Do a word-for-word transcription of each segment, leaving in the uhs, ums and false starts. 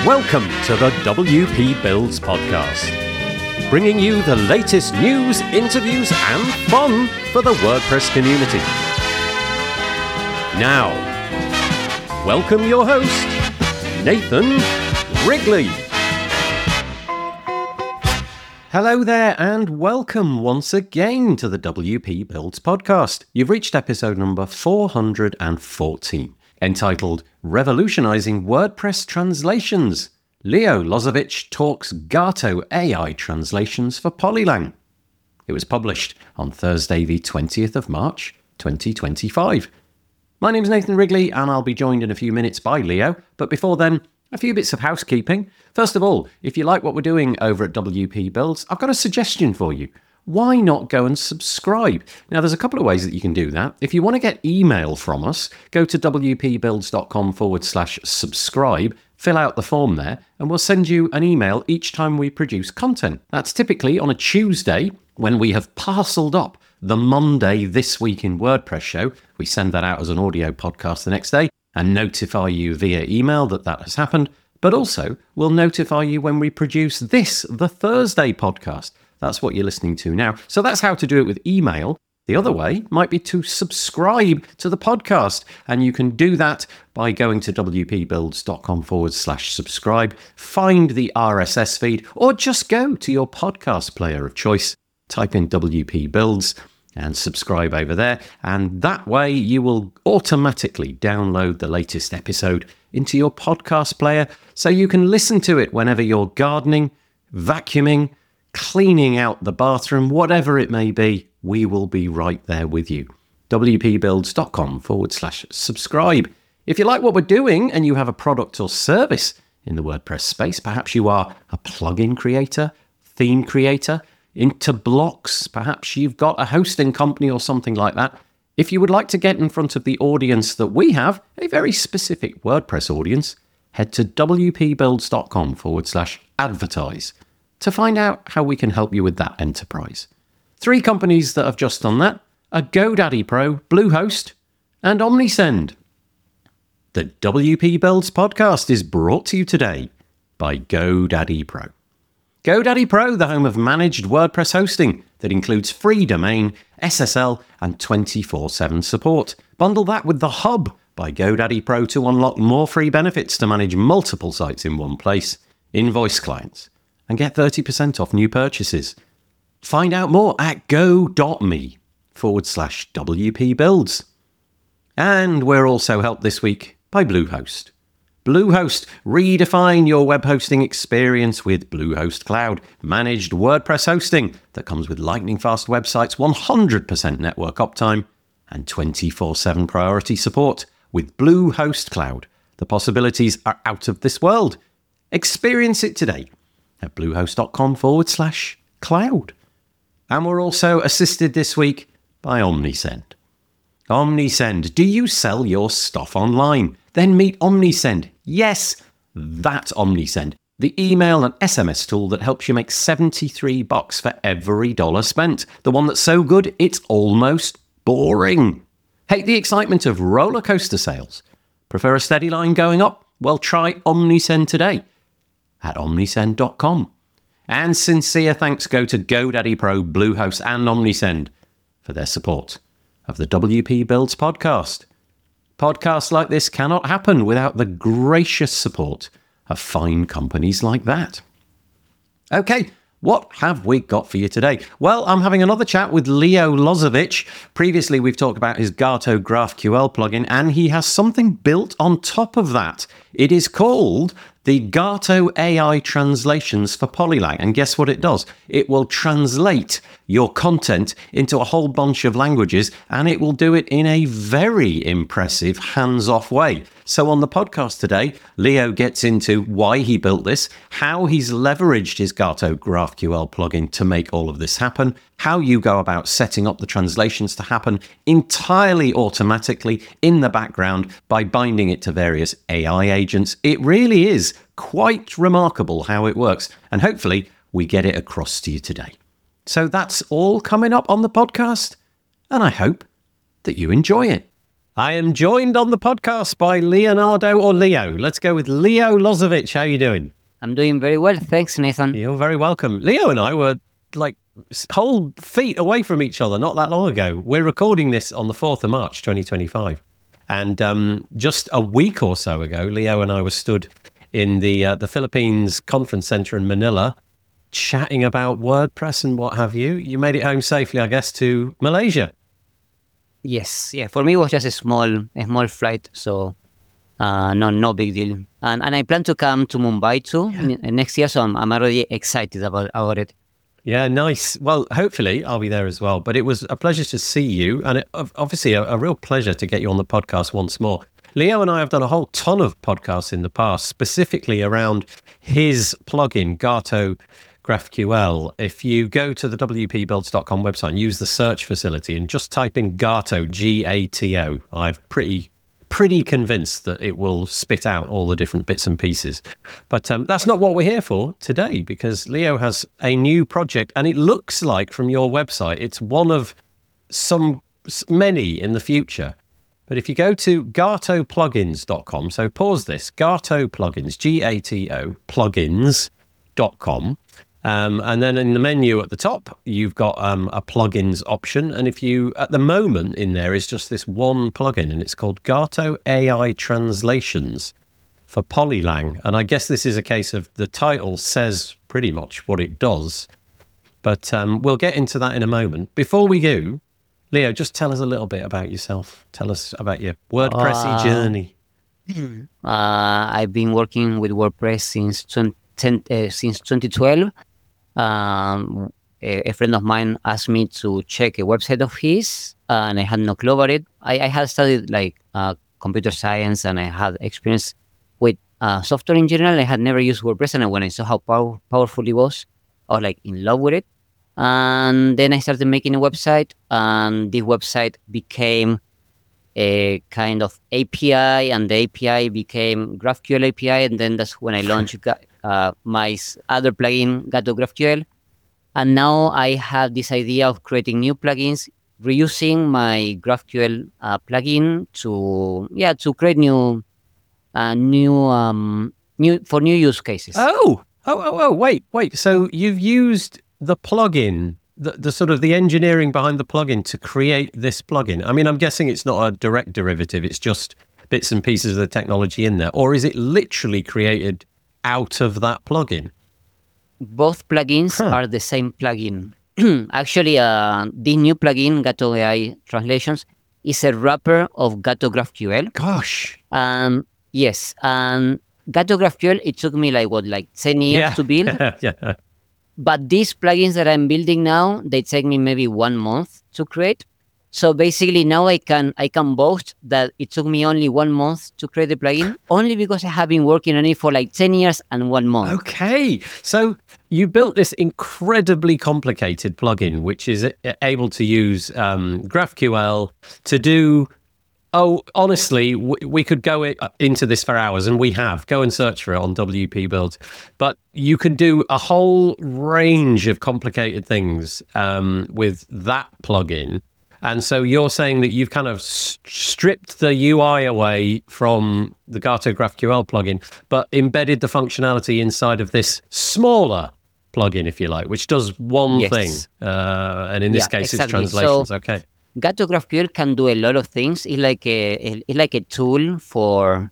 Welcome to the W P Builds podcast, bringing you the latest news, interviews and fun for the WordPress community. Now, welcome your host, Nathan Wrigley. Hello there and welcome once again to the W P Builds podcast. You've reached episode number four hundred fourteen, entitled Revolutionizing WordPress Translations. Leo Lozovic talks Gato A I translations for Polylang. It was published on Thursday the twentieth of March, twenty twenty-five. My name's Nathan Wrigley and I'll be joined in a few minutes by Leo, but before then, a few bits of housekeeping. First of all, if you like what we're doing over at W P Builds, I've got a suggestion for you. Why not go and subscribe? Now, there's a couple of ways that you can do that. If you want to get email from us, go to wpbuilds.com forward slash subscribe, fill out the form there, and we'll send you an email each time we produce content. That's typically on a Tuesday when we have parceled up the Monday This Week in WordPress show. We send that out as an audio podcast the next day and notify you via email that that has happened. But also, we'll notify you when we produce this, the Thursday podcast. That's what you're listening to now. So that's how to do it with email. The other way might be to subscribe to the podcast. And you can do that by going to wpbuilds.com forward slash subscribe, find the R S S feed, or just go to your podcast player of choice, type in W P Builds and subscribe over there. And that way you will automatically download the latest episode into your podcast player so you can listen to it whenever you're gardening, vacuuming, cleaning out the bathroom, whatever it may be, we will be right there with you. wpbuilds.com forward slash subscribe. If you like what we're doing and you have a product or service in the WordPress space, perhaps you are a plugin creator, theme creator, into blocks, perhaps you've got a hosting company or something like that. If you would like to get in front of the audience that we have, a very specific WordPress audience, head to wpbuilds.com forward slash advertise to find out how we can help you with that enterprise. Three companies that have just done that are GoDaddy Pro, Bluehost, and Omnisend. The W P Builds podcast is brought to you today by GoDaddy Pro. GoDaddy Pro, the home of managed WordPress hosting that includes free domain, S S L, and twenty-four seven support. Bundle that with The Hub by GoDaddy Pro to unlock more free benefits to manage multiple sites in one place, invoice clients, and get thirty percent off new purchases. Find out more at go.me forward slash WP Builds. And we're also helped this week by Bluehost. Bluehost, redefine your web hosting experience with Bluehost Cloud, managed WordPress hosting that comes with lightning-fast websites, one hundred percent network uptime, and twenty-four seven priority support. With Bluehost Cloud, the possibilities are out of this world. Experience it today at bluehost.com forward slash cloud. And we're also assisted this week by Omnisend. Omnisend, do you sell your stuff online? Then meet Omnisend. Yes, that Omnisend, the email and S M S tool that helps you make seventy-three bucks for every dollar spent. The one that's so good, it's almost boring. Hate the excitement of roller coaster sales? Prefer a steady line going up? Well, try Omnisend today at omnisend dot com. And sincere thanks go to GoDaddy Pro, Bluehost, and Omnisend for their support of the W P Builds podcast. Podcasts like this cannot happen without the gracious support of fine companies like that. Okay, what have we got for you today? Well, I'm having another chat with Leo Lozovic. Previously, we've talked about his Gato GraphQL plugin, and he has something built on top of that. It is called the Gato A I translations for Polylang. And guess what it does? It will translate your content into a whole bunch of languages, and it will do it in a very impressive hands-off way. So on the podcast today, Leo gets into why he built this, how he's leveraged his Gato GraphQL plugin to make all of this happen, how you go about setting up the translations to happen entirely automatically in the background by binding it to various A I agents. It really is quite remarkable how it works, and hopefully we get it across to you today. So that's all coming up on the podcast, and I hope that you enjoy it. I am joined on the podcast by Leonardo or Leo. Let's go with Leo Lozovic. How are you doing? I'm doing very well. Thanks, Nathan. You're very welcome. Leo and I were like whole feet away from each other not that long ago. We're recording this on the fourth of March, twenty twenty-five. And um, just a week or so ago, Leo and I were stood in the uh, the Philippines Conference Center in Manila, chatting about WordPress and what have you. You made it home safely, I guess, to Malaysia. Yes, yeah. For me, it was just a small, a small flight, so uh, no, no big deal. And and I plan to come to Mumbai too yeah. n- next year, so I'm I'm already excited about about it. Yeah, nice. Well, hopefully I'll be there as well. But it was a pleasure to see you, and it, obviously a, a real pleasure to get you on the podcast once more. Leo and I have done a whole ton of podcasts in the past, specifically around his plugin, Gato GraphQL. If you go to the W P builds dot com website and use the search facility and just type in Gato, G A T O, I'm pretty pretty convinced that it will spit out all the different bits and pieces. But um, that's not what we're here for today, because Leo has a new project, and it looks like from your website, it's one of some many in the future. But if you go to gato plugins dot com, so pause this, Gato Plugins, G A T O, plugins dot com. Um, and then in the menu at the top, you've got um, a plugins option. And if you, at the moment in there is just this one plugin, and it's called Gato A I Translations for Polylang. And I guess this is a case of the title says pretty much what it does. But um, we'll get into that in a moment. Before we do, Leo, just tell us a little bit about yourself. Tell us about your WordPressy uh, journey. Uh, I've been working with WordPress since twenty, uh, since twenty twelve. Um, a, a friend of mine asked me to check a website of his, uh, and I had no clue about it. I, I had studied like uh, computer science, and I had experience with uh, software in general. I had never used WordPress, and when I saw how pow- powerful it was, I was like in love with it. And then I started making a website, and the website became a kind of A P I, and the A P I became GraphQL A P I, and then that's when I launched uh, my other plugin, Gato GraphQL. And now I have this idea of creating new plugins, reusing my GraphQL uh, plugin to yeah to create new uh, new um new for new use cases. Oh, oh, oh, oh! Wait, wait. So you've used the plugin, the, the sort of the engineering behind the plugin to create this plugin. I mean, I'm guessing it's not a direct derivative. It's just bits and pieces of the technology in there. Or is it literally created out of that plugin? Both plugins huh. are the same plugin. Actually, uh, the new plugin, Gato A I Translations, is a wrapper of Gato GraphQL. Gosh. Um, yes. And Gato GraphQL, it took me like, what, like ten years yeah. to build? yeah. But these plugins that I'm building now, they take me maybe one month to create. So basically now I can I can boast that it took me only one month to create the plugin, only because I have been working on it for like ten years and one month. Okay. So you built this incredibly complicated plugin, which is able to use um, GraphQL to do... Oh, honestly, w- we could go it, uh, into this for hours, and we have. Go and search for it on W P Builds. But you can do a whole range of complicated things um, with that plugin. And so you're saying that you've kind of s- stripped the U I away from the Gato GraphQL plugin, but embedded the functionality inside of this smaller plugin, if you like, which does one yes. thing. Uh, and in this yeah, case, exactly. it's translations. So, okay. Gato GraphQL can do a lot of things. It's like a it's like a tool for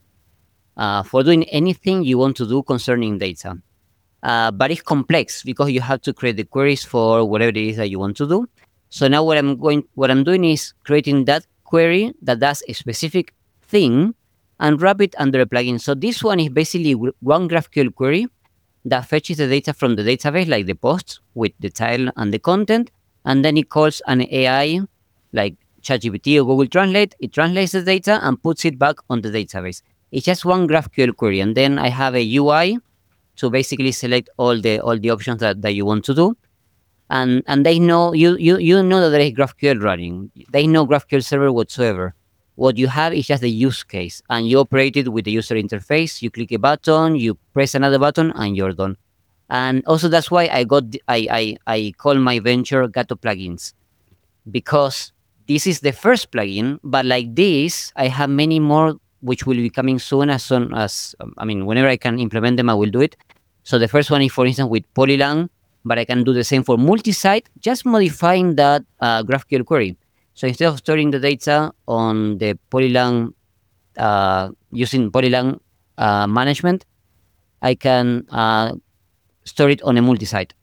uh, for doing anything you want to do concerning data. Uh, but it's complex because you have to create the queries for whatever it is that you want to do. So now what I'm going, what I'm doing is creating that query that does a specific thing and wrap it under a plugin. So this one is basically one GraphQL query that fetches the data from the database, like the post with the title and the content, and then it calls an A I like ChatGPT or Google Translate. It translates the data and puts it back on the database. It's just one GraphQL query, and then I have a U I to basically select all the all the options that, that you want to do. And and they know you you you know that there is GraphQL running. They know GraphQL server whatsoever. What you have is just the use case, and you operate it with the user interface. You click a button, you press another button, and you're done. And also that's why I got I I I call my venture Gato Plugins, because this is the first plugin, but like this, I have many more which will be coming soon as soon as, um, I mean, whenever I can implement them, I will do it. So the first one is, for instance, with Polylang, but I can do the same for multi-site, just modifying that uh, GraphQL query. So instead of storing the data on the Polylang, uh, using Polylang uh, management, I can uh, store it on a multi-site.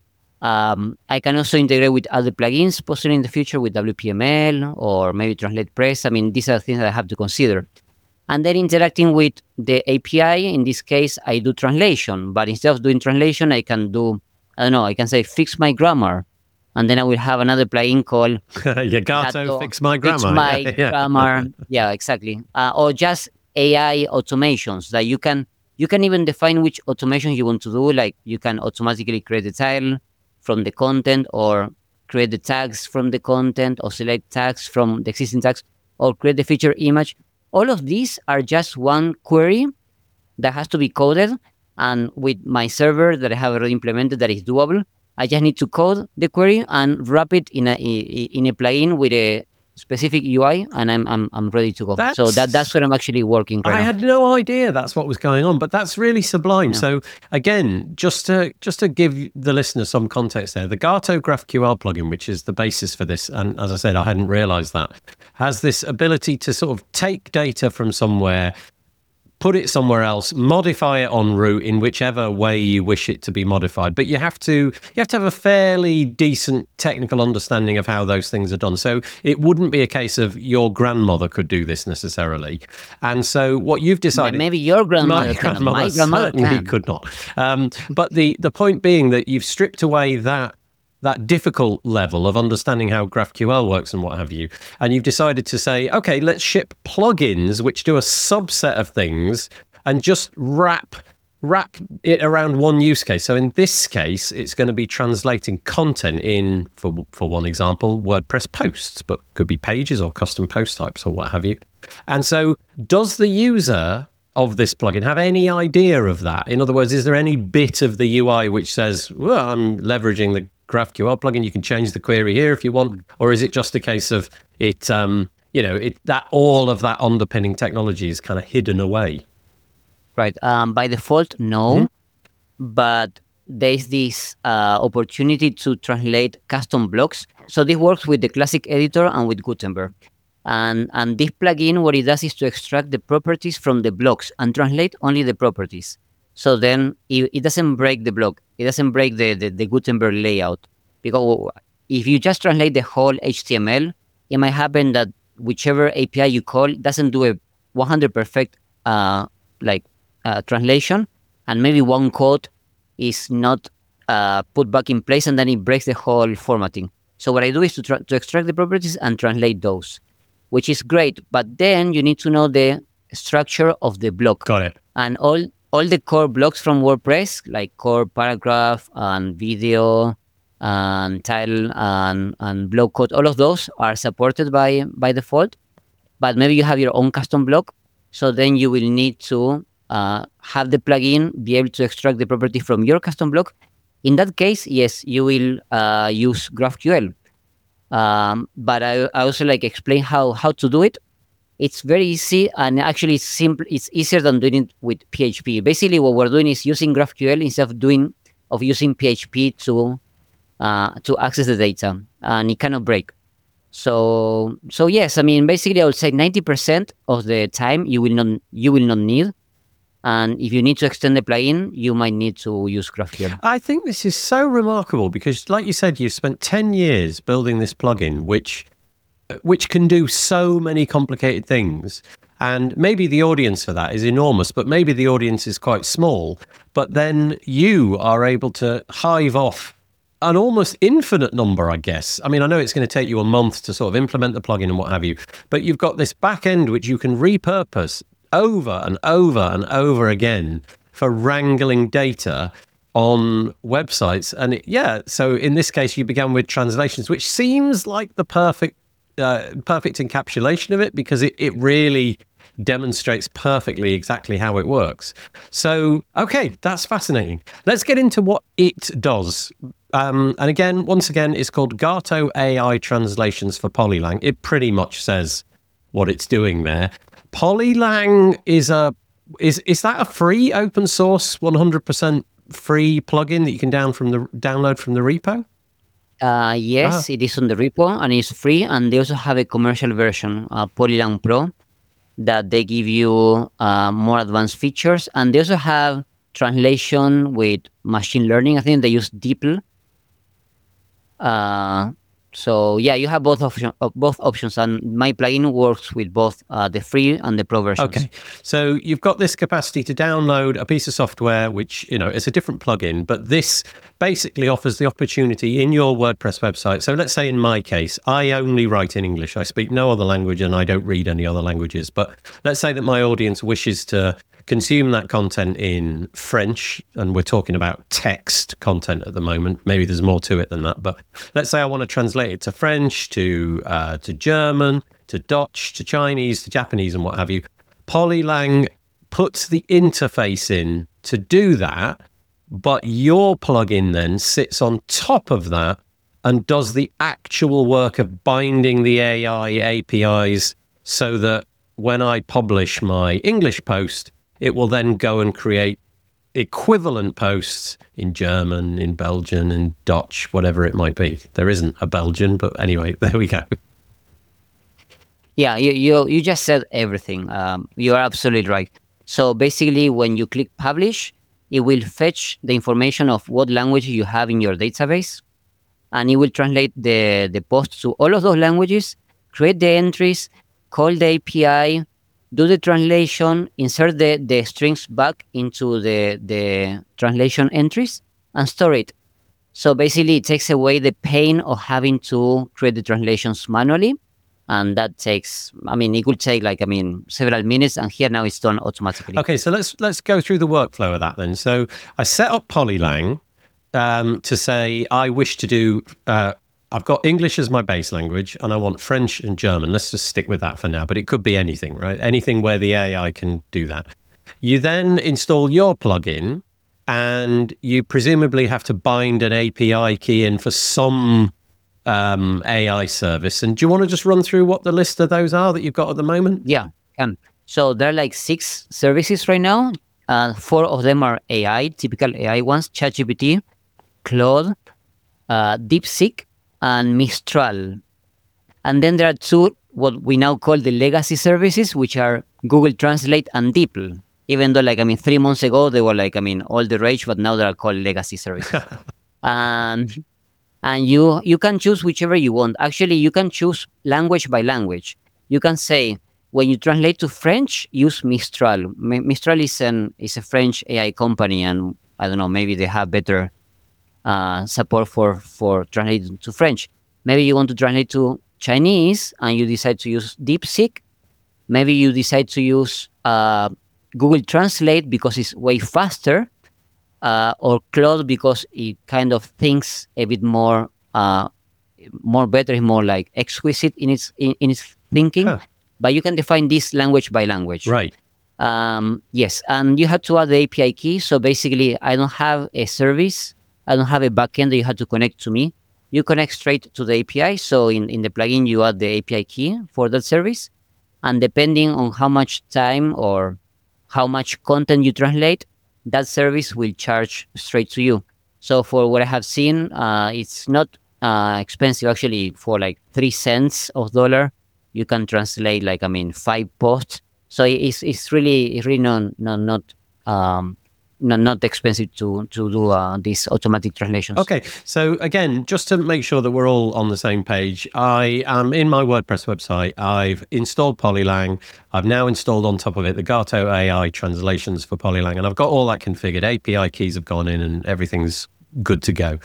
Um, I can also integrate with other plugins, possibly in the future with W P M L or maybe Translate Press. I mean, these are things that I have to consider. And then interacting with the A P I, in this case, I do translation. But instead of doing translation, I can do, I don't know, I can say fix my grammar. And then I will have another plugin called Yagato, fix my grammar. Fix my yeah, yeah. grammar. Yeah, exactly. Uh, or just A I automations that you can, you can even define which automation you want to do. Like you can automatically create the title from the content, or create the tags from the content, or select tags from the existing tags, or create the feature image. All of these are just one query that has to be coded. And with my server that I have already implemented that is doable, I just need to code the query and wrap it in a in a plugin with a specific U I, and I'm I'm I'm ready to go. That's, so that that's what I'm actually working right I now. had no idea that's what was going on, but that's really sublime. Yeah. So again, just to just to give the listener some context there, the Gato GraphQL plugin, which is the basis for this, and as I said, I hadn't realized that, has this ability to sort of take data from somewhere, put it somewhere else, modify it en route in whichever way you wish it to be modified. But you have to you have to have a fairly decent technical understanding of how those things are done. So it wouldn't be a case of your grandmother could do this necessarily. And so what you've decided, maybe your grandmother, my can, grandmother my grandmother certainly can. could not. Um, but the the point being that you've stripped away that. that difficult level of understanding how GraphQL works and what have you. And you've decided to say, okay, let's ship plugins which do a subset of things and just wrap wrap it around one use case. So in this case, it's going to be translating content in, for for one example, WordPress posts, but could be pages or custom post types or what have you. And so does the user of this plugin have any idea of that? In other words, is there any bit of the U I which says, well, I'm leveraging the GraphQL plugin, you can change the query here if you want, or is it just a case of it, um, you know, it that all of that underpinning technology is kind of hidden away? Right. Um, by default, no, mm-hmm. but there's this uh, opportunity to translate custom blocks. So this works with the classic editor and with Gutenberg. And and this plugin, what it does is to extract the properties from the blocks and translate only the properties. So then it, it doesn't break the block. It doesn't break the, the, the Gutenberg layout. Because if you just translate the whole H T M L, it might happen that whichever A P I you call doesn't do a one hundred perfect uh, like uh, translation, and maybe one code is not uh, put back in place, and then it breaks the whole formatting. So what I do is to, tra- to extract the properties and translate those, which is great. But then you need to know the structure of the block. Got it. And all all the core blocks from WordPress, like core paragraph and video and title and, and block code, all of those are supported by, by default. But maybe you have your own custom block. So then you will need to uh, have the plugin be able to extract the property from your custom block. In that case, yes, you will uh, use GraphQL. Um, but I, I also like explain how, how to do it. It's very easy, and actually it's simple. It's easier than doing it with P H P. Basically, what we're doing is using GraphQL instead of doing of using P H P to uh, to access the data, and it cannot break. So, so yes, I mean, basically, I would say ninety percent of the time you will not you will not need, and if you need to extend the plugin, you might need to use GraphQL. I think this is so remarkable because, like you said, you've spent ten years building this plugin, which. which can do so many complicated things. And maybe the audience for that is enormous, but maybe the audience is quite small. But then you are able to hive off an almost infinite number, I guess. I mean, I know it's going to take you a month to sort of implement the plugin and what have you, but you've got this back end which you can repurpose over and over and over again for wrangling data on websites. And it, yeah, so in this case, you began with translations, which seems like the perfect Uh, perfect encapsulation of it, because it, it really demonstrates perfectly exactly how it works. So, okay, that's fascinating. Let's get into what it does. Um, and again, once again, it's called Gato A I Translations for Polylang. It pretty much says what it's doing there. Polylang is a is is that a free open source, one hundred percent free plugin that you can down from the download from the repo? Uh, yes, Ah. it is on the repo and it's free. And they also have a commercial version, uh, Polylang Pro, that they give you uh, more advanced features. And they also have translation with machine learning. I think they use DeepL. Uh, so yeah, you have both option, uh, both options, and my plugin works with both uh, the free and the pro versions. Okay, so you've got this capacity to download a piece of software, which, you know, is a different plugin, but this basically offers the opportunity in your WordPress website. So let's say in my case, I only write in English. I speak no other language and I don't read any other languages. But let's say that my audience wishes to consume that content in French, and we're talking about text content at the moment. Maybe there's more to it than that, but let's say I want to translate it to French, to uh, to German, to Dutch, to Chinese, to Japanese, and what have you. Polylang puts the interface in to do that, but your plugin then sits on top of that and does the actual work of binding the A I A P Is so that when I publish my English post, it will then go and create equivalent posts in German, in Belgian, in Dutch, whatever it might be. There isn't a Belgian, but anyway, there we go. Yeah, you you, you just said everything. Um, you are absolutely right. So basically, when you click publish, it will fetch the information of what language you have in your database, and it will translate the, the post to all of those languages, create the entries, call the A P I, do the translation, insert the, the strings back into the, the translation entries, and store it. So basically, it takes away the pain of having to create the translations manually. And that takes, I mean, it could take like, I mean, several minutes, and here now it's done automatically. Okay, so let's let's go through the workflow of that then. So I set up Polylang um, to say I wish to do, uh, I've got English as my base language and I want French and German. Let's just stick with that for now, but it could be anything, right? Anything where the A I can do that. You then install your plugin and you presumably have to bind an A P I key in for some um, A I service. And do you want to just run through what the list of those are that you've got at the moment? Yeah. Um, so there are like six services right now. Uh, four of them are A I, typical A I ones: ChatGPT, Claude, uh, DeepSeek, and Mistral. And then there are two, what we now call the legacy services, which are Google Translate and DeepL. Even though, like, I mean, three months ago, they were like, I mean, all the rage, but now they are called legacy services. and and you you can choose whichever you want. Actually, you can choose language by language. You can say, when you translate to French, use Mistral. M- Mistral is an is a French A I company, and I don't know, maybe they have better uh, support for for translating to French. Maybe you want to translate to Chinese, and you decide to use DeepSeek. Maybe you decide to use uh, Google Translate because it's way faster, uh, or Claude because it kind of thinks a bit more, uh, more better, it's more like exquisite in its in, in its thinking. Huh. But you can define this language by language. Right. Um, yes, and you have to add the A P I key. So basically, I don't have a service. I don't have a backend that you have to connect to me. You connect straight to the A P I. So in, in the plugin, you add the A P I key for that service. And depending on how much time or how much content you translate, that service will charge straight to you. So for what I have seen, uh, it's not uh, expensive. Actually, for like three cents of dollar, you can translate like, I mean, five posts. So it's it's really it's really not not not um not, not expensive to to do uh, these automatic translations. Okay, so again, just to make sure that we're all on the same page, I am in my WordPress website. I've installed Polylang. I've now installed on top of it the Gato A I translations for Polylang, and I've got all that configured. A P I keys have gone in, and everything's good to go.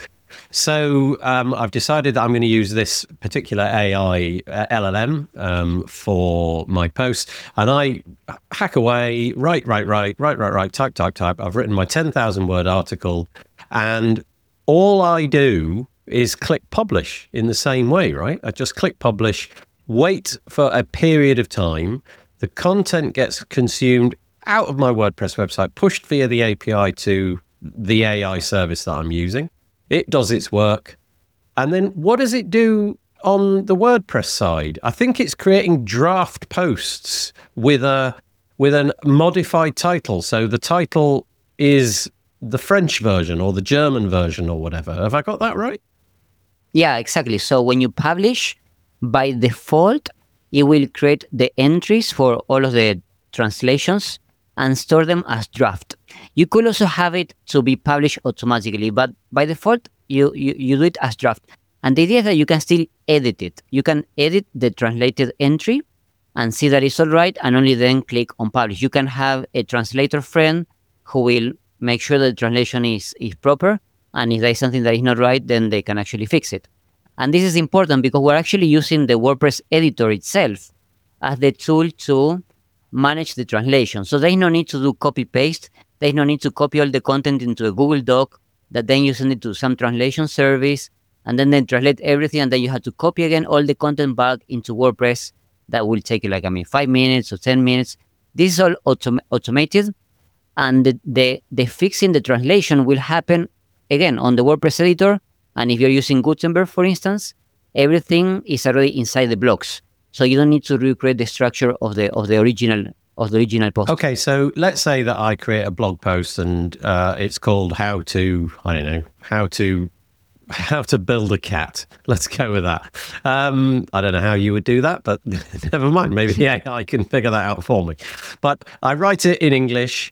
So um, I've decided that I'm going to use this particular A I uh, L L M um, for my post, and I hack away, write, write, write, write, write, write, type, type, type. I've written my ten thousand word article, and all I do is click publish in the same way, right? I just click publish, wait for a period of time. The content gets consumed out of my WordPress website, pushed via the A P I to the A I service that I'm using. It does its work. And then what does it do on the WordPress side? I think it's creating draft posts with a with a modified title. So the title is the French version or the German version or whatever. Have I got that right? Yeah, exactly. So when you publish, by default, it will create the entries for all of the translations and store them as draft. You could also have it to be published automatically, but by default, you, you, you do it as draft. And the idea is that you can still edit it. You can edit the translated entry and see that it's all right, and only then click on publish. You can have a translator friend who will make sure that the translation is, is proper, and if there is something that is not right, then they can actually fix it. And this is important because we're actually using the WordPress editor itself as the tool to manage the translation. So there's no need to do copy-paste. There's no need to copy all the content into a Google Doc that then you send it to some translation service, and then they translate everything, and then you have to copy again all the content back into WordPress. That will take you like, I mean, five minutes or ten minutes. This is all autom- automated, and the, the, the fixing the translation will happen, again, on the WordPress editor. And if you're using Gutenberg, for instance, everything is already inside the blocks. So you don't need to recreate the structure of the of the original of the original post. Okay, so let's say that I create a blog post and uh, it's called how to, I don't know, how to how to build a cat. Let's go with that. Um, I don't know how you would do that, but never mind. Maybe the A I can figure that out for me. But I write it in English.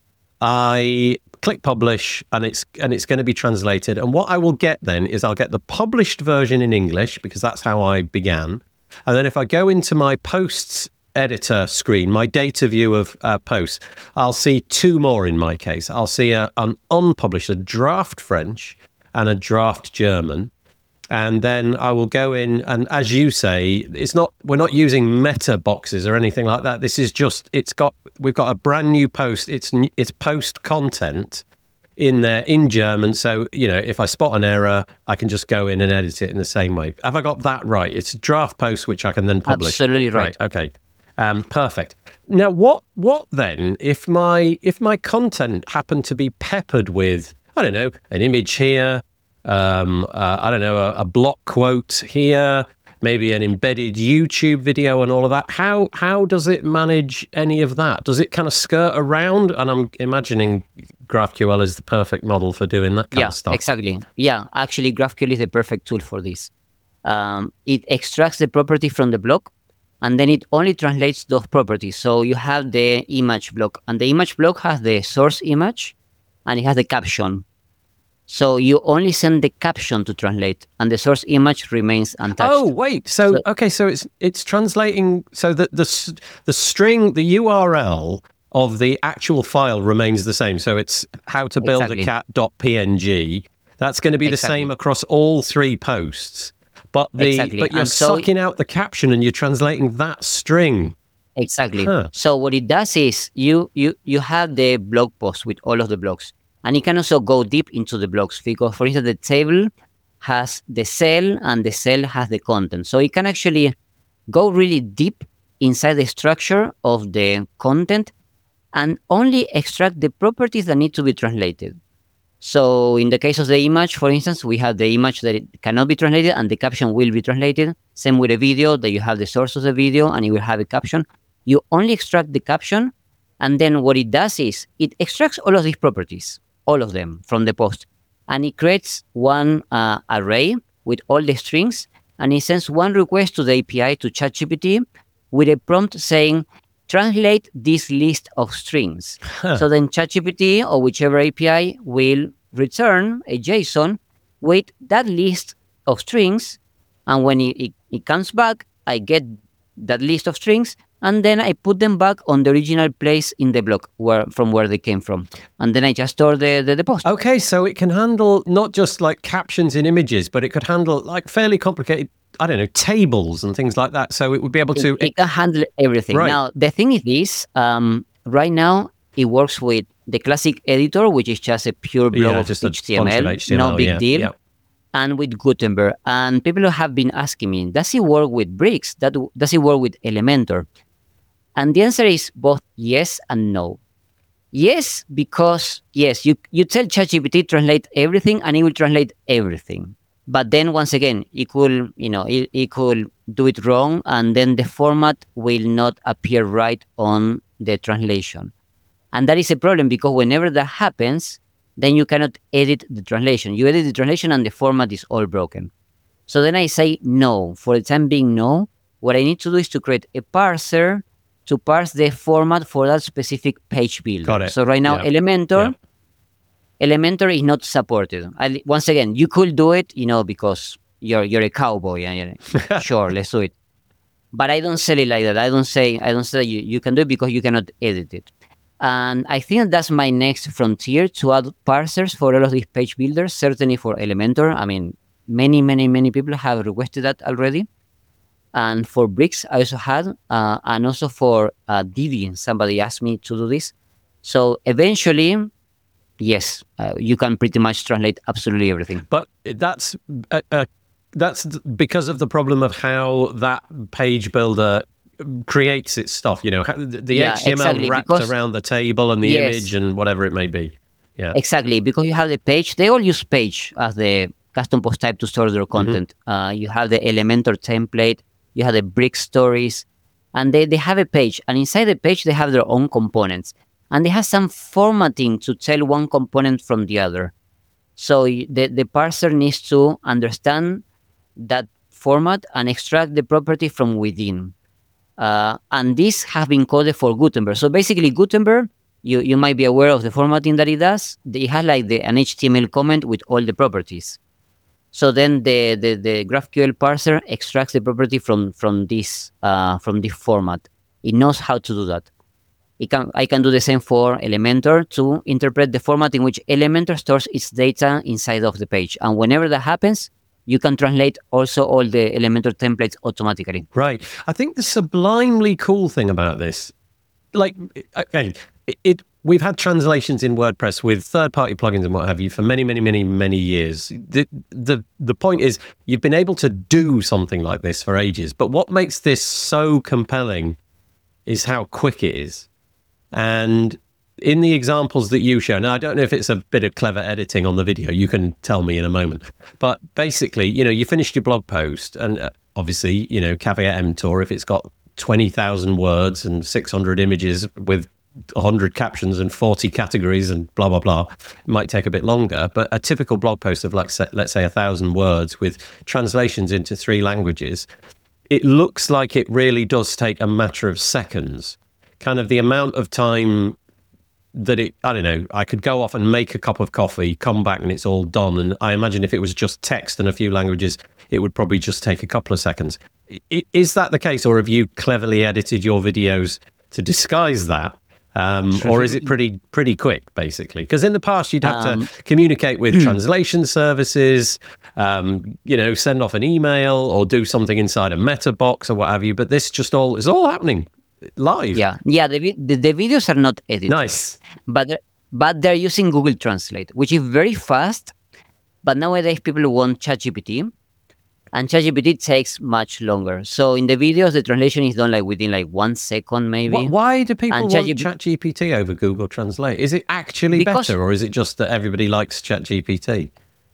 I click publish, and it's and it's going to be translated. And what I will get then is I'll get the published version in English, because that's how I began. And then if I go into my posts editor screen, my data view of uh, posts, I'll see two more in my case. I'll see a, an unpublished, a draft French and a draft German. And then I will go in, and as you say, it's not, we're not using meta boxes or anything like that. This is just, it's got, we've got a brand new post. It's, it's post content in there in German. So, you know, if I spot an error, I can just go in and edit it in the same way. Have I got that right? It's a draft post, which I can then publish. Absolutely right. Right. Okay. Um, perfect. Now, what, what then if my, if my content happened to be peppered with, I don't know, an image here, um, uh, I don't know, a, a block quote here, maybe an embedded YouTube video and all of that. How how does it manage any of that? Does it kind of skirt around? And I'm imagining GraphQL is the perfect model for doing that kind yeah, of stuff. Exactly. Yeah, actually, GraphQL is the perfect tool for this. Um, it extracts the property from the block, and then it only translates those properties. So you have the image block, and the image block has the source image, and it has the caption. So you only send the caption to translate, and the source image remains untouched. Oh, wait. So, So- okay, so it's it's translating. So the the s- the string, the U R L of the actual file remains the same. So it's how to build Exactly. a cat.png. That's going to be the Exactly. same across all three posts. But the Exactly. but you're And so- sucking out the caption and you're translating that string. Exactly. Huh. So what it does is you you you have the blog post with all of the blogs, and it can also go deep into the blogs, because, for instance, the table has the cell and the cell has the content. So it can actually go really deep inside the structure of the content and only extract the properties that need to be translated. So in the case of the image, for instance, we have the image that it cannot be translated and the caption will be translated. Same with a video, that you have the source of the video and it will have a caption. You only extract the caption, and then what it does is it extracts all of these properties, all of them from the post, and it creates one uh, array with all the strings, and it sends one request to the A P I to ChatGPT with a prompt saying, translate this list of strings. Huh. So then ChatGPT or whichever A P I will return a JSON with that list of strings, and when it, it, it comes back, I get that list of strings, and then I put them back on the original place in the block where from where they came from, and then I just store the, the, the post. Okay, so it can handle not just like captions in images, but it could handle like fairly complicated, I don't know, tables and things like that. So it would be able to. It, it can handle everything. Right. Now, the thing is this, um, right now, it works with the classic editor, which is just a pure blob Yeah, of just a H T M L, bunch of H T M L, no big yeah, deal, yeah. and with Gutenberg. And people have been asking me, does it work with Bricks? That, does it work with Elementor? And the answer is both yes and no. Yes, because yes, you you tell ChatGPT translate everything, and it will translate everything. But then once again, it could you know it, it could do it wrong, and then the format will not appear right on the translation, and that is a problem because whenever that happens, then you cannot edit the translation. You edit the translation, and the format is all broken. So then I say no. For the time being, no. What I need to do is to create a parser to parse the format for that specific page builder. Got it. So right now, Yeah. Elementor, Yeah. Elementor is not supported. I, once again, you could do it, you know, because you're you're a cowboy. And you're, sure, let's do it. But I don't sell it like that. I don't say I don't say you you can do it because you cannot edit it. And I think that's my next frontier to add parsers for all of these page builders. Certainly for Elementor. I mean, many many many people have requested that already. And for Bricks, I also had, uh, and also for uh, Divi, somebody asked me to do this. So eventually, yes, uh, you can pretty much translate absolutely everything. But that's uh, uh, that's because of the problem of how that page builder creates its stuff. You know, the, the Yeah, H T M L exactly, wrapped because- around the table and the Yes. image and whatever it may be. Yeah. Exactly, because you have the page. They all use page as the custom post type to store their content. Uh, you have the Elementor template. You have the Brick stories, and they, they have a page. And inside the page, they have their own components. And they have some formatting to tell one component from the other. So y- the, the parser needs to understand that format and extract the property from within. Uh, and this have been coded for Gutenberg. So basically, Gutenberg, you, you might be aware of the formatting that it does. It has like the, an H T M L comment with all the properties. So then the, the, the GraphQL parser extracts the property from from this uh, from this format. It knows how to do that. It can I can do the same for Elementor to interpret the format in which Elementor stores its data inside of the page. And whenever that happens, you can translate also all the Elementor templates automatically. Right. I think the sublimely cool thing about this, like, okay, it, it we've had translations in WordPress with third-party plugins and what have you for many, many, many, many years. The, the the point is, you've been able to do something like this for ages. But what makes this so compelling is how quick it is. And in the examples that you show, now I don't know if it's a bit of clever editing on the video, you can tell me in a moment. But basically, you know, you finished your blog post, and uh, obviously, you know, caveat emptor, if it's got twenty thousand words and six hundred images with one hundred captions and forty categories and blah, blah, blah, it might take a bit longer. But a typical blog post of, like, say, let's say, a thousand words with translations into three languages, it looks like it really does take a matter of seconds. Kind of the amount of time that it, I don't know, I could go off and make a cup of coffee, come back and it's all done. And I imagine if it was just text and a few languages, it would probably just take a couple of seconds. I- Is that the case, or have you cleverly edited your videos to disguise that? Um, or is it pretty pretty quick, basically? Because in the past, you'd have Um, to communicate with translation services, um, you know, send off an email or do something inside a meta box or what have you. But this just all is all happening live. Yeah, yeah. The vi- the, the videos are not edited. Nice. but they're, but they're using Google Translate, which is very fast. But nowadays, people want ChatGPT, and ChatGPT takes much longer. So in the videos, the translation is done like within like one second, maybe. Wh- Why do people And want ChatGPT ChatGPT over Google Translate? Is it actually Because- better, or is it just that everybody likes ChatGPT?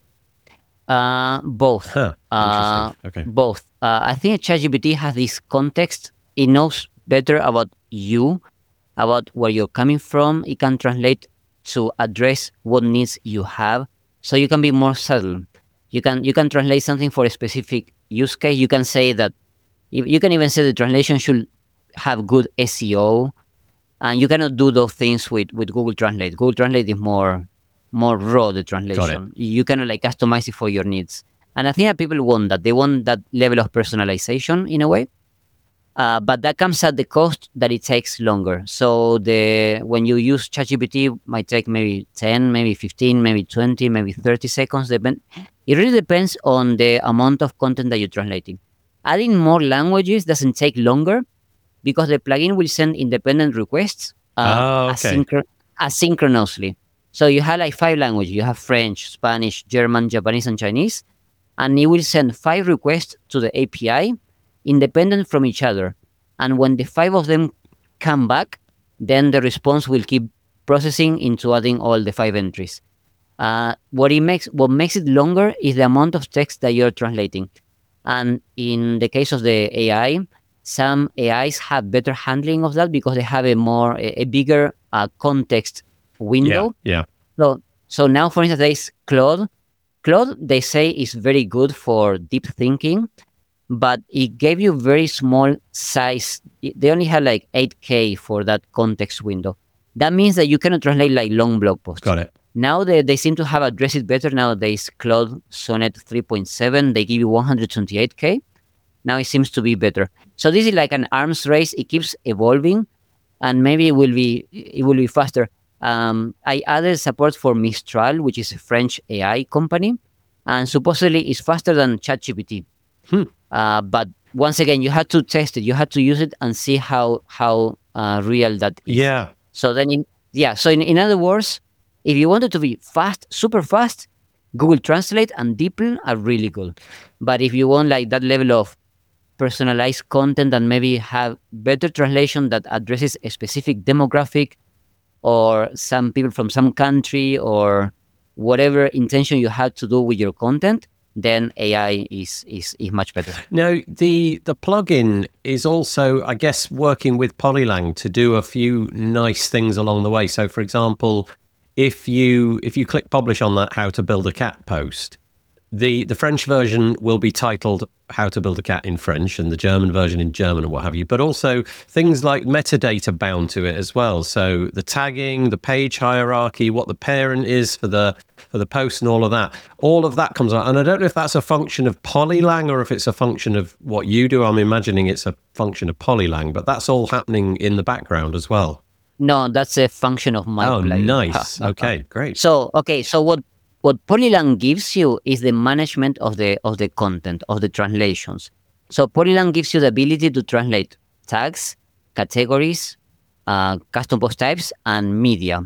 Uh, both. Huh. Uh, Interesting. Okay. Both. Uh, I think ChatGPT has this context. It knows better about you, about where you're coming from. It can translate to address what needs you have, so you can be more subtle. You can you can translate something for a specific use case. You can say that you, you can even say the translation should have good S E O, and you cannot do those things with, with Google Translate. Google Translate is more more raw, the translation. You cannot like customize it for your needs. And I think that people want that. They want that level of personalization in a way. Uh, but that comes at the cost that it takes longer. So the when you use ChatGPT, might take maybe ten, maybe fifteen, maybe twenty, maybe thirty seconds. Depend. It really depends on the amount of content that you're translating. Adding more languages doesn't take longer because the plugin will send independent requests uh, Oh, okay. asynchro- asynchronously. So you have like five languages. You have French, Spanish, German, Japanese, and Chinese. And it will send five requests to the A P I independent from each other. And when the five of them come back, then the response will keep processing into adding all the five entries. Uh, what it makes what makes it longer is the amount of text that you're translating. And in the case of the A I, some A Is have better handling of that because they have a more a, a bigger uh, context window. Yeah, yeah. So so now, for instance, there is Claude. Claude, they say, is very good for deep thinking, but it gave you very small size. They only had like eight K for that context window. That means that you cannot translate like long blog posts. Got it. Now they, they seem to have addressed it better. Nowadays, Claude Sonnet three point seven, they give you one hundred twenty-eight K. Now it seems to be better. So this is like an arms race. It keeps evolving, and maybe it will be it will be faster. Um, I added support for Mistral, which is a French A I company, and supposedly it's faster than ChatGPT. Hmm. Uh, but once again, you have to test it. You have to use it and see how how uh, real that is. Yeah. So then, in, yeah. So in, in other words, if you want it to be fast, super fast, Google Translate and DeepL are really good. But if you want like that level of personalized content and maybe have better translation that addresses a specific demographic or some people from some country or whatever intention you have to do with your content, then A I is is is much better. Now, the the plugin is also, I guess, working with Polylang to do a few nice things along the way. So, for example, if you if you click publish on that How to Build a Cat post, the the French version will be titled How to Build a Cat in French and the German version in German or what have you, but also things like metadata bound to it as well. So the tagging, the page hierarchy, what the parent is for the for the post and all of that, all of that comes out. And I don't know if that's a function of Polylang or if it's a function of what you do. I'm imagining it's a function of Polylang, but that's all happening in the background as well. No, that's a function of my Oh, plugin. nice. Okay, great. So okay, so what what Polylang gives you is the management of the of the content, of the translations. So Polylang gives you the ability to translate tags, categories, uh, custom post types, and media.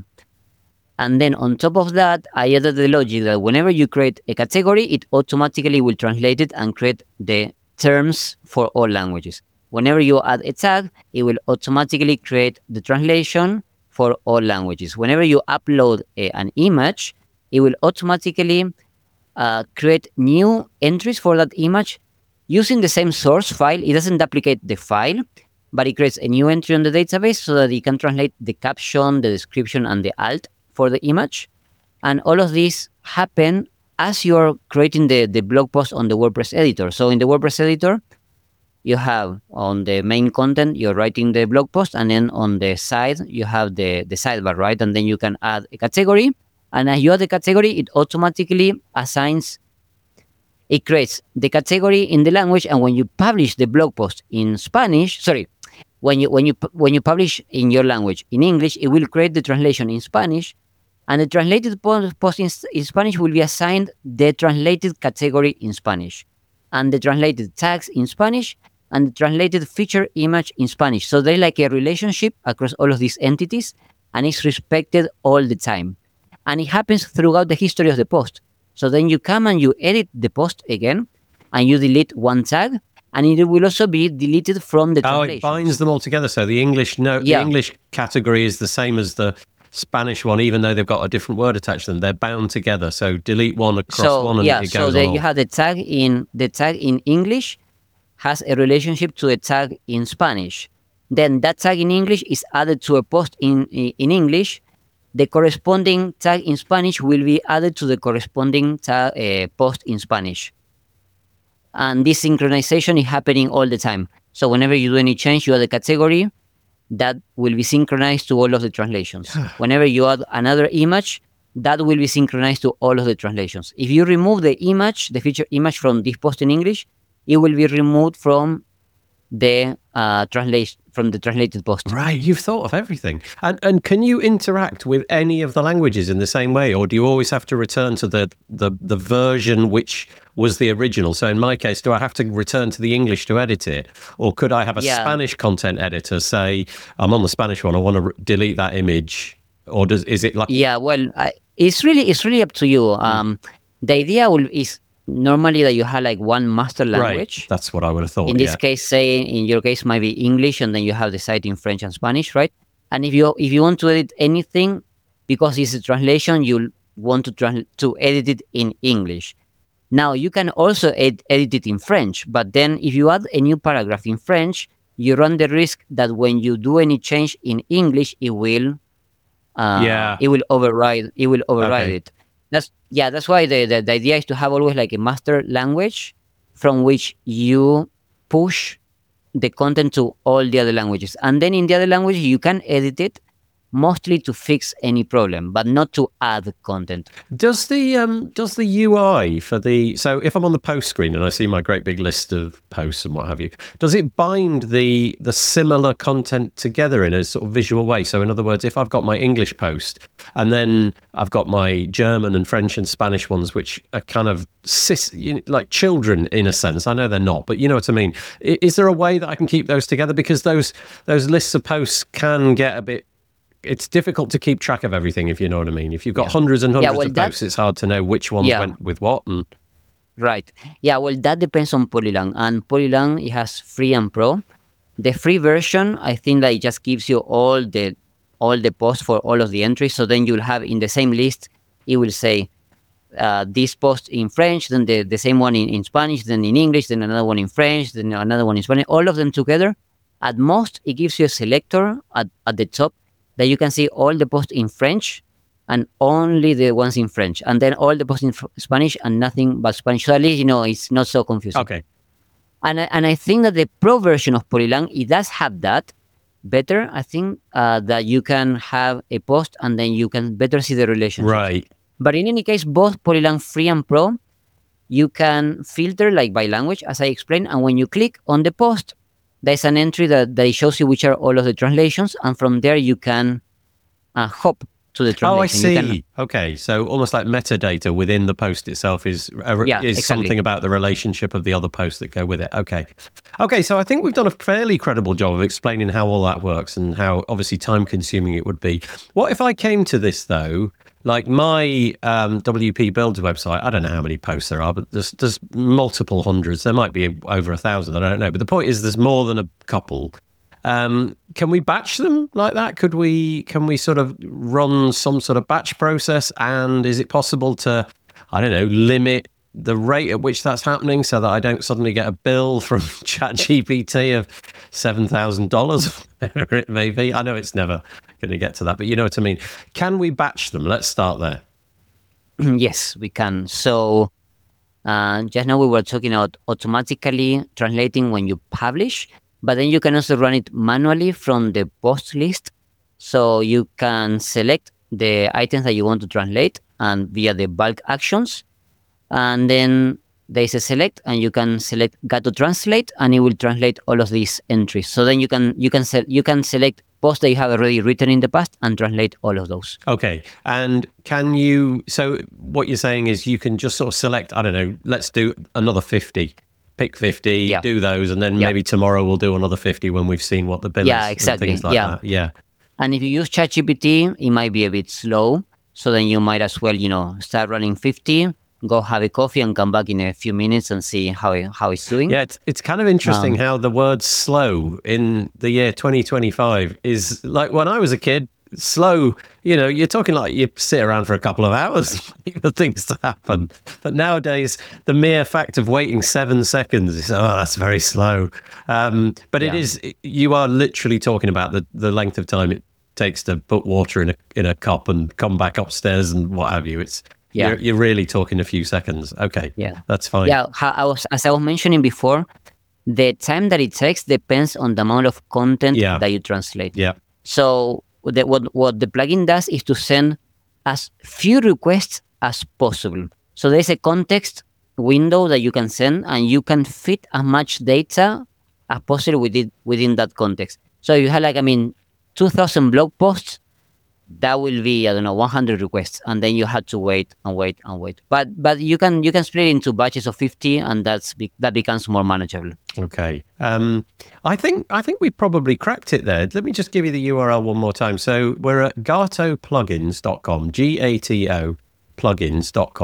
And then on top of that, I added the logic that whenever you create a category, it automatically will translate it and create the terms for all languages. Whenever you add a tag, it will automatically create the translation for all languages. Whenever you upload a, an image, it will automatically uh, create new entries for that image using the same source file. It doesn't duplicate the file, but it creates a new entry on the database so that it can translate the caption, the description, and the alt for the image. And all of these happen as you're creating the, the blog post on the WordPress editor. So in the WordPress editor, you have on the main content, you're writing the blog post, and then on the side, you have the, the sidebar, right? And then you can add a category. And as you add the category, it automatically assigns, it creates the category in the language. And when you publish the blog post in Spanish, sorry, when you when you when you publish in your language in English, it will create the translation in Spanish, and the translated post in, in Spanish will be assigned the translated category in Spanish, and the translated tags in Spanish, and the translated feature image in Spanish. So there's like a relationship across all of these entities, and it's respected all the time. And it happens throughout the history of the post. So then you come and you edit the post again, and you delete one tag, and it will also be deleted from the Oh, translation. it binds them all together. So the English no, Yeah. the English category is the same as the Spanish one, even though they've got a different word attached to them. They're bound together. So delete one across So one, and yeah, it so goes the, on. you have the tag in the tag in English has a relationship to a tag in Spanish. Then that tag in English is added to a post in in English. The corresponding tag in Spanish will be added to the corresponding tag, uh, post in Spanish. And this synchronization is happening all the time. So whenever you do any change, you add a category, that will be synchronized to all of the translations. Whenever you add another image, that will be synchronized to all of the translations. If you remove the image, the feature image from this post in English, it will be removed from the uh, translation from the translated post. Right, you've thought of everything. And and can you interact with any of the languages in the same way, or do you always have to return to the, the, the version which was the original? So in my case, do I have to return to the English to edit it? Or could I have a Yeah. Spanish content editor say, I'm on the Spanish one, I want to re- delete that image? Or does is it like... Yeah, well, I, it's really it's really up to you. Um, the idea will, is normally that you have like one master language. Right, that's what I would have thought, In this yeah. case, say in your case might be English, and then you have the site in French and Spanish, right? And if you if you want to edit anything, because it's a translation, you want to trans- to edit it in English. Now you can also ed- edit it in French, but then if you add a new paragraph in French, you run the risk that when you do any change in English, it will uh, Yeah. it will override it will override Okay. it. That's yeah. That's why the, the the idea is to have always like a master language from which you push the content to all the other languages, and then in the other language you can edit it mostly to fix any problem, but not to add content. Does the um does the U I for the so if I'm on the post screen and I see my great big list of posts and what have you, does it bind the the similar content together in a sort of visual way? So in other words, if I've got my English post and then I've got my German and French and Spanish ones, which are kind of cis, you know, like children in a sense. I know they're not, but you know what I mean. I- Is there a way that I can keep those together? Because those those lists of posts can get a bit. It's difficult to keep track of everything, if you know what I mean. If you've got Yeah. hundreds and Yeah, hundreds well, of that posts, it's hard to know which ones yeah, went with what. And right. Yeah, well, that depends on Polylang, and Polylang it has free and pro. The free version, I think that it just gives you all the all the posts for all of the entries. So then you'll have in the same list, it will say uh, this post in French, then the, the same one in, in Spanish, then in English, then another one in French, then another one in Spanish, all of them together. At most, it gives you a selector at, at the top that you can see all the posts in French and only the ones in French, and then all the posts in F- Spanish and nothing but Spanish. So at least, you know, it's not so confusing. okay, And I, and I think that the pro version of Polylang, it does have that better. I think uh, that you can have a post and then you can better see the relationship. right, But in any case, both Polylang Free and Pro, you can filter like by language, as I explained. And when you click on the post, there's an entry that, that shows you which are all of the translations. And from there, you can uh, hop to the oh, I translation. You can- see. Okay, so almost like metadata within the post itself is uh, Yeah, is exactly. something about the relationship of the other posts that go with it. Okay, okay. So I think we've done a fairly credible job of explaining how all that works and how obviously time consuming it would be. What if I came to this though? Like my um, W P Builds website, I don't know how many posts there are, but there's there's multiple hundreds. There might be over a thousand. I don't know. But the point is, there's more than a couple. Um, can we batch them like that? Could we? Can we sort of run some sort of batch process? And is it possible to, I don't know, limit the rate at which that's happening so that I don't suddenly get a bill from ChatGPT of seven thousand dollars, whatever it may be? I know it's never going to get to that, but you know what I mean. Can we batch them? Let's start there. Yes, we can. So uh, just now we were talking about automatically translating when you publish, but then you can also run it manually from the post list. So you can select the items that you want to translate and via the bulk actions. And then there is a select, and you can select Gato Translate, and it will translate all of these entries. So then you can you can se- you can select posts that you have already written in the past and translate all of those. Okay. And can you, so what you're saying is you can just sort of select, I don't know, let's do another fifty, pick fifty, Yeah. do those, and then Yeah. maybe tomorrow we'll do another fifty when we've seen what the bill Yeah, is. exactly. And things like Yeah. that. Yeah. And if you use ChatGPT, it might be a bit slow. So then you might as well, you know, start running fifty, go have a coffee, and come back in a few minutes and see how it, how it's doing. Yeah, it's, it's kind of interesting Um, how the word slow in the year twenty twenty-five is like when I was a kid, slow, you know, you're talking like you sit around for a couple of hours for things to happen. But nowadays, the mere fact of waiting seven seconds is, oh, that's very slow. Um, but it Yeah. is, you are literally talking about the, the length of time it takes to put water in a in a cup and come back upstairs and what have you. It's, Yeah. you're, you're really talking a few seconds. Okay, Yeah. that's fine. Yeah, how I was, as I was mentioning before, the time that it takes depends on the amount of content Yeah. that you translate. Yeah. So the, what what the plugin does is to send as few requests as possible. So there's a context window that you can send, and you can fit as much data as possible within within that context. So you have like I mean, two thousand blog posts. That will be I don't know one hundred requests, and then you have to wait and wait and wait. But but you can you can split it into batches of fifty, and that's be, that becomes more manageable. Okay. Um, I think I think we probably cracked it there. Let me just give you the U R L one more time. So we're at gato plugins dot com, G A T O plugins dot com.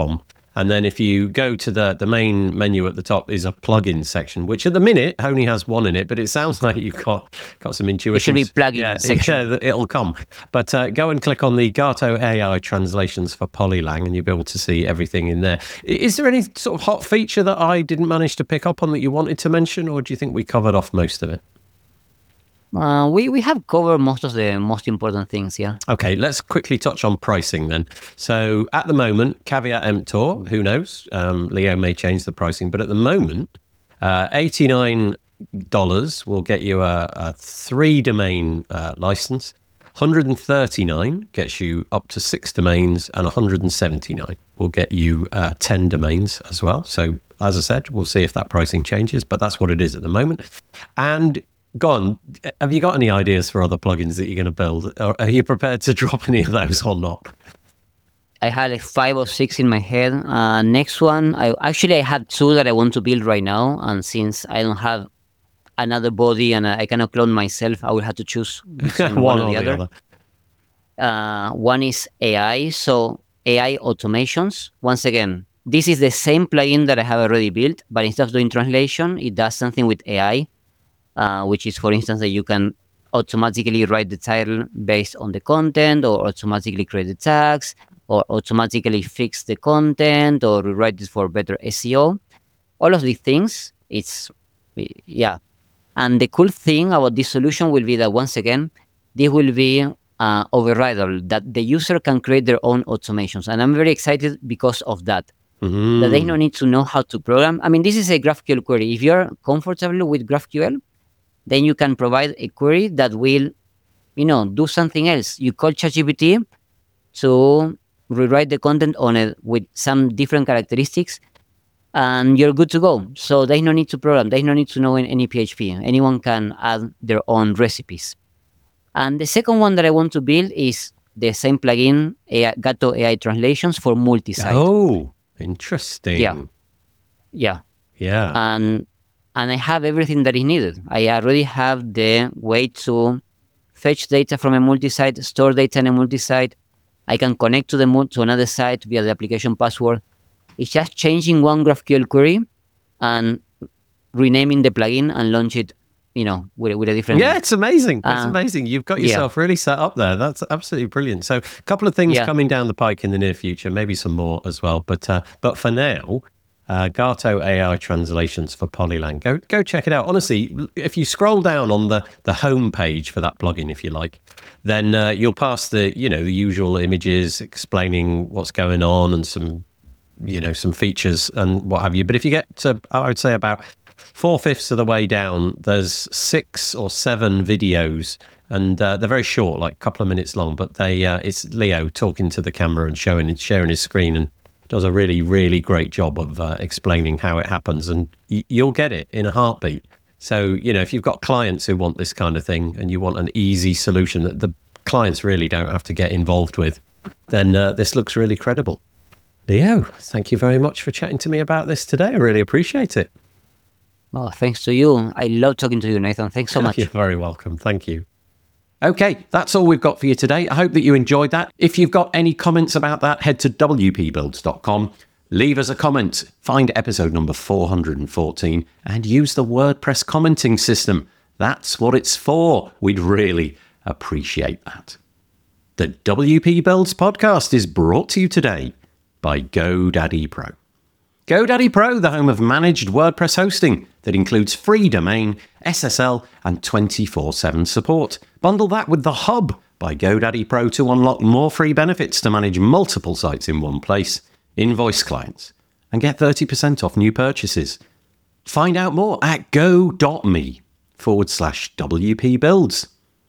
And then if you go to the, the main menu at the top is a plugin section, which at the minute only has one in it, but it sounds like you've got, got some intuition. It should be plugin yeah, section. Yeah, it'll come. But uh, go and click on the Gato A I translations for Polylang and you'll be able to see everything in there. Is there any sort of hot feature that I didn't manage to pick up on that you wanted to mention, or do you think we covered off most of it? Uh, we, we have covered most of the most important things, yeah. Okay, let's quickly touch on pricing then. So at the moment, caveat emptor, who knows? Um, Leo may change the pricing, but at the moment, uh, eighty-nine dollars will get you a, a three domain uh, license. one hundred thirty-nine gets you up to six domains, and one hundred seventy-nine will get you uh, ten domains as well. So as I said, we'll see if that pricing changes, but that's what it is at the moment. And Gon, have you got any ideas for other plugins that you're going to build? Or are you prepared to drop any of those or not? I had like five or six in my head. Uh, next one, I actually I have two that I want to build right now, and since I don't have another body and I cannot clone myself, I will have to choose one, one or the, the other. other. Uh, one is A I, so A I automations. Once again, this is the same plugin that I have already built, but instead of doing translation, it does something with A I. Uh, which is, for instance, that you can automatically write the title based on the content, or automatically create the tags, or automatically fix the content, or rewrite it for better S E O. All of these things, it's, yeah. And the cool thing about this solution will be that, once again, this will be uh, overrideable, that the user can create their own automations. And I'm very excited because of that. Mm-hmm. That they don't need to know how to program. I mean, this is a GraphQL query. If you're comfortable with GraphQL, then you can provide a query that will, you know, do something else. You call ChatGPT to rewrite the content on it with some different characteristics, and you're good to go. So there's no need to program. There's no need to know any P H P. Anyone can add their own recipes. And the second one that I want to build is the same plugin, A I, Gato A I translations for multi-site. Oh, interesting. Yeah. Yeah. Yeah. And And I have everything that is needed. I already have the way to fetch data from a multi-site, store data in a multi-site. I can connect to the to another site via the application password. It's just changing one GraphQL query and renaming the plugin and launch it, you know, with, with a different... Yeah, it's amazing. It's uh, amazing. You've got yourself yeah. really set up there. That's absolutely brilliant. So a couple of things yeah. coming down the pike in the near future, maybe some more as well. But uh, but for now... Uh, Gato A I translations for Polylang. Go go check it out. Honestly, if you scroll down on the, the home page for that plugin, if you like, then uh, you'll pass the you know the usual images explaining what's going on and some you know some features and what have you. But if you get to, I would say about four fifths of the way down, there's six or seven videos, and uh, they're very short, like a couple of minutes long. But they uh, it's Leo talking to the camera and showing sharing his screen, and does a really, really great job of uh, explaining how it happens, and y- you'll get it in a heartbeat. So, you know, if you've got clients who want this kind of thing and you want an easy solution that the clients really don't have to get involved with, then uh, this looks really credible. Leo, thank you very much for chatting to me about this today. I really appreciate it. Oh, thanks to you. I love talking to you, Nathan. Thanks so much. You're very welcome. Thank you. Okay, that's all we've got for you today. I hope that you enjoyed that. If you've got any comments about that, head to w p builds dot com, leave us a comment, find episode number four hundred fourteen, and use the WordPress commenting system. That's what it's for. We'd really appreciate that. The W P Builds podcast is brought to you today by GoDaddy Pro. GoDaddy Pro, the home of managed WordPress hosting that includes free domain, S S L, and twenty-four seven support. Bundle that with The Hub by GoDaddy Pro to unlock more free benefits to manage multiple sites in one place, invoice clients, and get thirty percent off new purchases. Find out more at go.me forward slash WP Builds.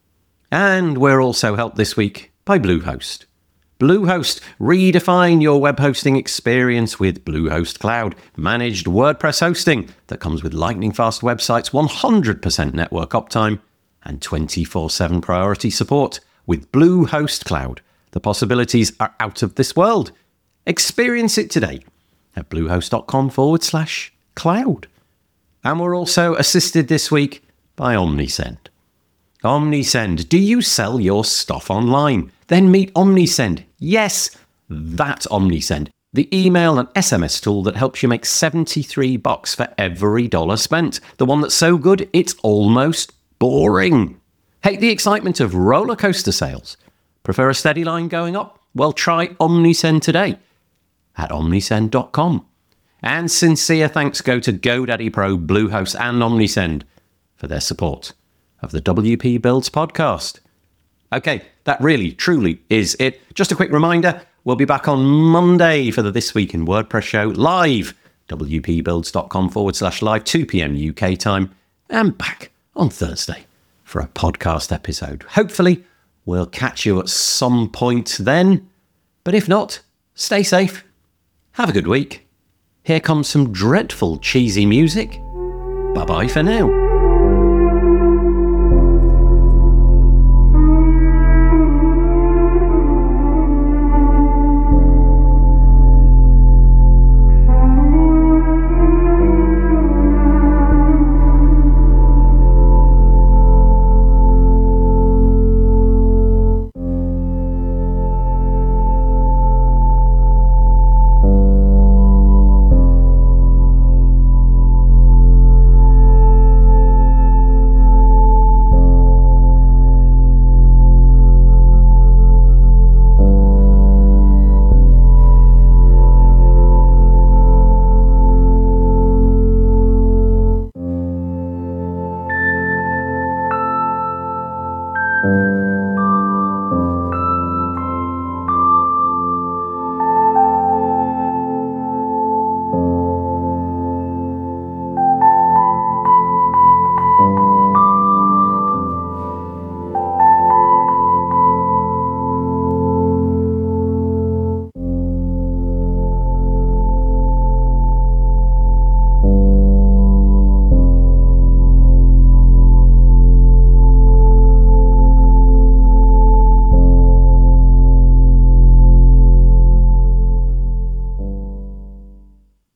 And we're also helped this week by Bluehost. Bluehost, redefine your web hosting experience with Bluehost Cloud, managed WordPress hosting that comes with lightning-fast websites, one hundred percent network uptime, and twenty-four seven priority support. With Bluehost Cloud, the possibilities are out of this world. Experience it today at bluehost.com forward slash cloud. And we're also assisted this week by Omnisend. Omnisend, do you sell your stuff online? Then meet Omnisend. Yes, that Omnisend. the email and S M S tool that helps you make seventy-three bucks for every dollar spent. The one that's so good, it's almost boring. Hate the excitement of roller coaster sales? Prefer a steady line going up? Well, try OmniSend today at omnisend dot com. And sincere thanks go to GoDaddy Pro, Bluehost, and OmniSend for their support of the W P Builds podcast. Okay, that really, truly is it. Just a quick reminder, we'll be back on Monday for the This Week in WordPress show, live, wpbuilds.com forward slash live, two p.m. U K time, and back on Thursday for a podcast episode. Hopefully, we'll catch you at some point then. But if not, stay safe. Have a good week. Here comes some dreadful cheesy music. Bye-bye for now.